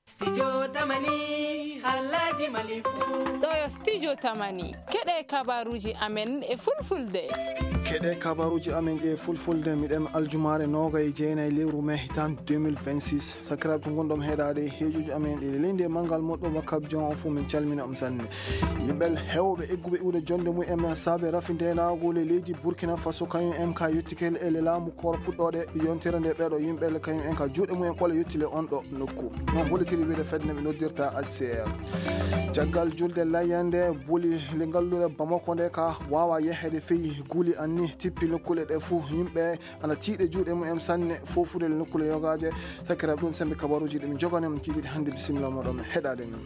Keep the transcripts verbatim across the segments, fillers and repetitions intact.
Studio Tamani Halaji Malifu Toyo Studio Tamani Kede kabaruji amen e fulfulde Kede kabaruji amen e fulfulde midem aljumare noga e jeena e lewru me hitan deux mille vingt-six sakrab ngondom hedaade hejuji amen e lende mangal moddo makab jon fu min calmina um sanne yimbel hewbe eggube ude jonde mu em sabe rafinde naagole leji Burkina Faso kanyum em ka yottikel e laamu kor puddode yontere nde bedo yimbel kanyum en ka juude mu en kole yottile on do nokku non bolitiri wiide fedne be noddirta aser jaggal julde layande buli le ngallure Bamako de ka wawa yehede feyi guli anni tippi nokkule de fu yimbe ana tiide juude mu em sanne fofude le nokkule yogaje sakira dun sembe kabaruji de mi joganem kidi hande bismillah modom hedade ni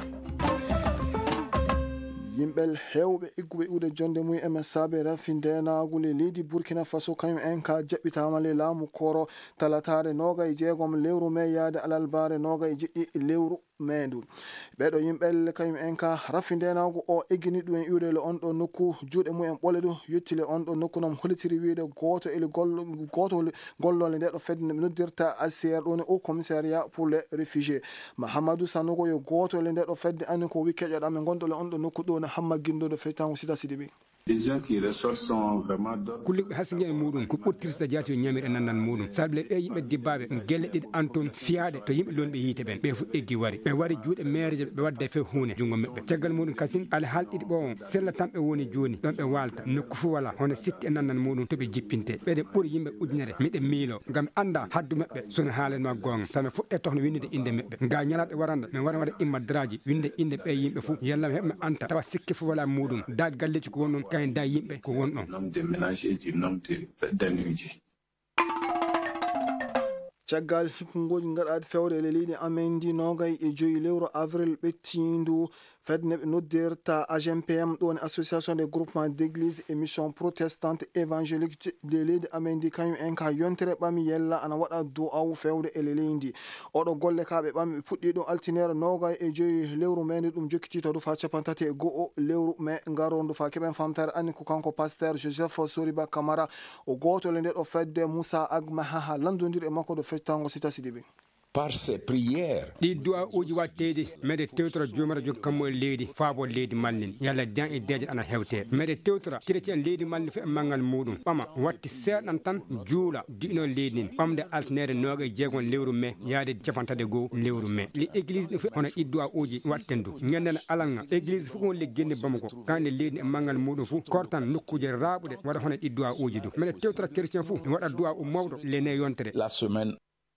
yimbel hewbe igube ude jonde mu em sabe rafinde naagule leydi Burkina Faso kanyum en ka jabbitama le laamu koro talatare noga e jeegom lewru me yaade alalbare noga e jiddi lewru mendu bedo yimbel kanyum en ka rafinde naagu o egini du en iwde le on do nokku juude mu en boledo yottile on do nokku nom holitiri wiide goto ele gollo goto gollole de do fedde noddirta aser don au commissariat pour les réfugiés Mahamadou Sanogo yo goto le de do fedde an ko wikeje dam gondo le on do nokku do na hamma gindo do fetan sida sidibi. Les gens qui ressortent sont vraiment d'autres. Kulik hasinge mudum ko ɓurtirta jaati yo ñamir nan nan mudum sable be yimbe dibbabe gelle did anton fiade to yimbe lon be yite ben be fu eggi wari be wari juude maire be wadde fe huune jungo mebbe tagal mudum kasin al haldi bon sella tambe woni joni don be walta nokku fu wala hono sitti nan nan mudum to be jippinte be de buri yimbe ujnere mide milo ngam anda haddu mebbe sun haalen ma gonga sama fudde tohno winde inde mebbe nga nyalabe waranda me wara wada imma draji winde inde be yimbe fu yalla hebbe anta tawa sikki fu wala mudum da galleji ko wonnon da yimbe ko wonno nom de ménage et du nom de d'annuités. Caggal hippungoji ngaɗaade fewre le leydi amendi nogay e joyi lewru avril ɓettindu fedne ɓe noddirta A G M P M ɗon association des groupements d'église et mission protestante évangélique de leydi amendi kañum en ka yontere ɓami yella ana waɗa dow awu fewde e le leydi oɗo golle kaɓe ɓami ɓe puɗɗi ɗo altinere nogay e joyi lewru mende ɗum jokkitito ɗo fa capantati e go'o lewru me ngarondu fa keɓen famtare anni ko kanko pasteur Joseph Soriba Camara o gotole nde ɗo fedde Moussa Agmahaha landodir e makko ɗo tango sita sidibe par ces prières di doa uji wattede mede tewtora jomara jokkamo leydi faabo leydi mallin yalla jan e deje ana hewte mede tewtora chrétien leydi mallin fe mangal mudum bama watti seedan tan juula dino leydi bamde altnere noga jeegon lewru me yaade capantade go lewru me li église fe hono iddoa uji wattendu nyandana alanga église fu won le gende Bamako kande leydi e mangal mudum fu kortan nokkuje raabude wada hono iddoa uji du mede tewtora chrétien fu wada doa o mawdo lene yontere la semaine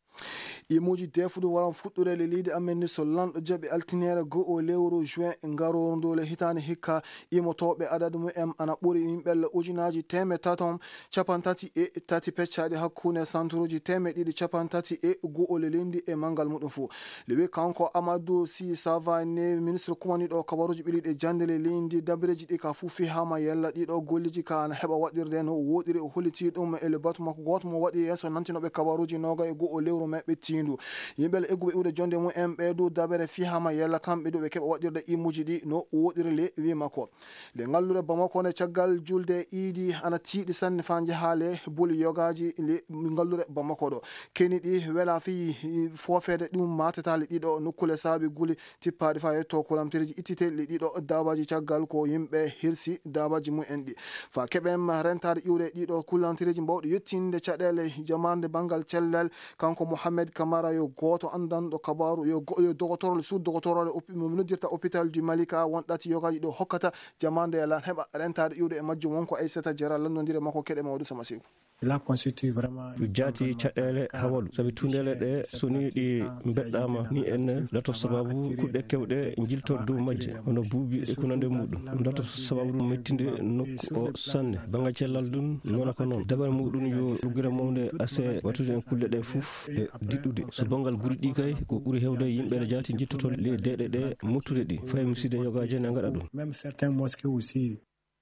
imuji defude waran fuɗɗure le leydi amen ni so lanɗo jaɓi altinere go'o lewru juin ngarondole hitande hikka imotoɓe adadu mu em ana ɓuri yimɓelle ujunaji teme tatom capantati e tati peccaɗi hakkunde centruji teme ɗiɗi capantati e go'o le lendi e mangal muɗum fou lewi kanko Amadou Sy Savane ministre kumaniɗo kabaruji ɓiliɗe jande le lendi dabireji ɗi ka fu fi hama yella ɗiɗo golliji ka ana heɓa waɗirde no woɗiri o holliti ɗum e le batu makko goto mo waɗi yesso nantinoɓe kabaruji noga e go'o lewru me ɓetti yimɓe eggube ude jonde mu en ɓeedu dabere fihama yella kamɓe ɗo ɓe keɓa waɗirde imuji ɗi no woɗiri le wi makko le ngallude Bamako ne caggal julde iidi ana tiiɗi sanne fa jahaale buli yogaji le ngallude Bamako ɗo keni ɗi wela fi fofede ɗum matetale ɗiɗo nokkule saabi guli tippaɗi fa yetto kolamtereji ittite le ɗiɗo dabaji caggal ko yimɓe hirsi dabaji mu en ɗi fa keɓen rentade iwde ɗiɗo kullantereji mbawɗe yettinde caɗele jamande bangal cellal kanko Mohamed Camara yo goto andanɗo kabaru yo dogotorole sud dogotorole noddirta hôpital du Malika wonɗati yogaji ɗo hokkata jamande yalan heɓa rentade iwde e majjum wonko Aissata Diarra landodire makko keɗe mawɗu sama siw la constitue vraiment jati caɗele hawalu sabi tundele ɗe soni ɗi beɗɗama ni en dato sababu kuɗɗe kewɗe jiltor dow majje hono buubi e kunande muɗum dato sababu mettinde nokku o sanne banga cellal ɗum nona ko noon dabar muɗum yo ɗuggere mawde assez wattude en kulle ɗe fof e diɗɗude so bangal guri ɗi kay ko ɓuuri hewde yimɓe jati jittoto le deɗe ɗe mottude ɗi fay muside yogaji ne gaɗa ɗum même certains mosquées aussi.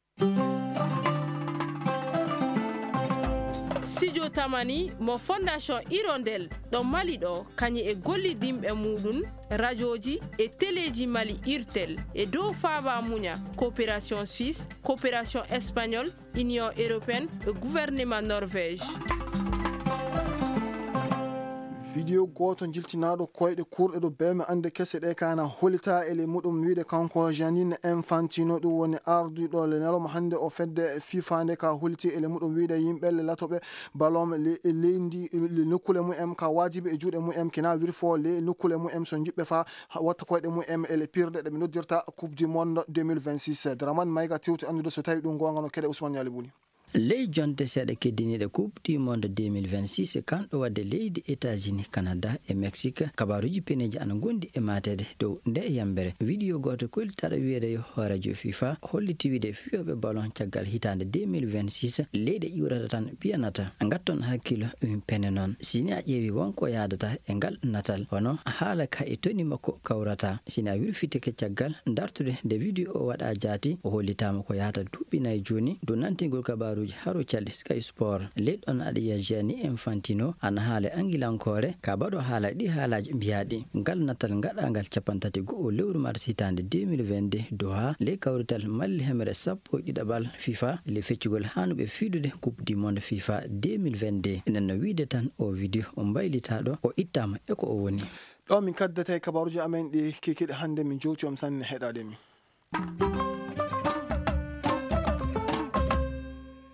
Studio Tamani mo fondation Hirondelle ɗo Mali ɗo kañi e gollidimɓe muɗum radioji e téléji Mali Irtel e dow faaba muña coopération suisse coopération espagnole union européenne e gouvernement norvège. video goto jiltinaɗo koyɗe kurɗe ɗo beme ande kese ɗe kana holita ele muɗum wiide kanko Gianni Infantino ɗum woni arduɗo le neloma hande o fedde FIFA nde ka holiti ele muɗum wiide yimɓe latoɓe ballon leydi nokkule mumen ka wajibi e juuɗe mumen kina wirfo le nokkule mumen so jiɓɓe fa watta koyɗe mumen ele pirde ɗe ɓe noddirta coupe du monde deux mille vingt-six Dramane Maïga tewti andude so tawi ɗum gonga no kede Ousmane Yali Bouli. ley jonte seeɗa keddiniɗe coupe du monde deux mille vingt-six kanɗo wadde leydi États-Unis Canada e Mexique kabaruji peneji ana gondi e matede dow nde yambere vidéo goto kollitaɗo wiyeede yo radio FIFA holliti wiide fiyoɓe ballon caggal hitande deux mille vingt-six leydi ƴurata tan piyanata gatton hakkilo ɗum pene noon sini a ƴeewi wonko yadata e ngal natal hono haala ka e toni makko kawrata sini a wirfitike caggal dartude nde vidéo o waɗa jaati o hollitama ko yahata duuɓi nayyi joni dow nantingol kabaru haro calli Sky Sport leɗɗon aɗa yiya Gianni Infantino ana haala angilankore ka baɗo haala ɗi haalaji mbiyaɗi ngal natal gaɗagal capantati go'o lewru mars hitande deux mille vingt-deux Doha le kawrital malli hemere sappo ɗiɗaɓal FIFA le feccugol hanuɓe fiidude coupe du monde FIFA deux mille vingt-deux enen no wiide tan o vidéo o mbaylitaɗo o ittama eko o woni ɗo min kaddete kabaruji amen ɗi kekiɗe hande min jowti om sanne heɗade min.